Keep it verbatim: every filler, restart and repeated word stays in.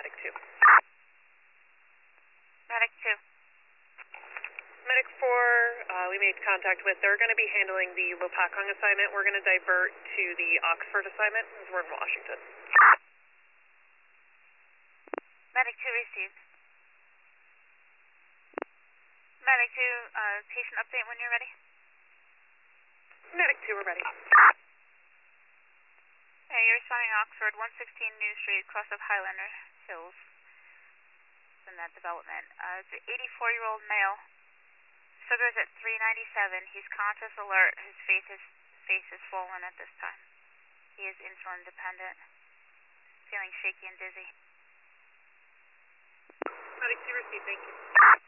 Medic two. Medic two. Medic four, uh, we made contact with. They're going to be handling the Lopakong assignment. We're going to divert to the Oxford assignment as we're in Washington. Medic two received. Medic two, uh, patient update when you're ready. Medic two, we're ready. Hey, you're responding Oxford, one sixteen New Street, cross of Highlander Hills. In that development. Uh, it's an eighty-four-year-old male. Sugar's at three ninety-seven. He's conscious, alert. His face is face is swollen at this time. He is insulin dependent. Feeling shaky and dizzy. Medic two received, thank you.